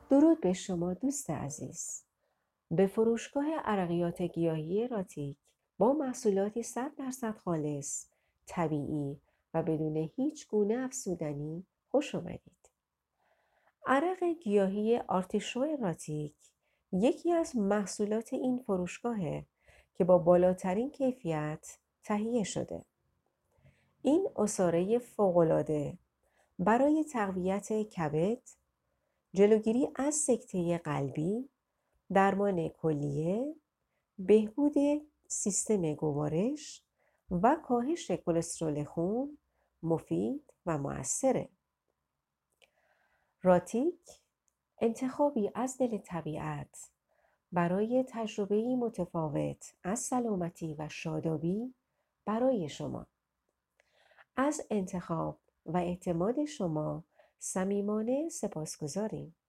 درود به شما دوست عزیز. به فروشگاه عرقیات گیاهی راتیک با محصولاتی 100% خالص، طبیعی و بدون هیچ گونه افزودنی خوش آمدید. عرق گیاهی آرتیشو راتیک یکی از محصولات این فروشگاهه که با بالاترین کیفیت تهیه شده. این عصاره فوق‌العاده برای تقویت کبد، جلوگیری از سکته قلبی، درمان کلیه، بهبود سیستم گوارش و کاهش کلسترول خون مفید و مؤثره. راتیک انتخابی از دل طبیعت برای تجربه‌ای متفاوت از سلامتی و شادابی برای شما. از انتخاب و اعتماد شما صمیمانه سپاسگزاریم.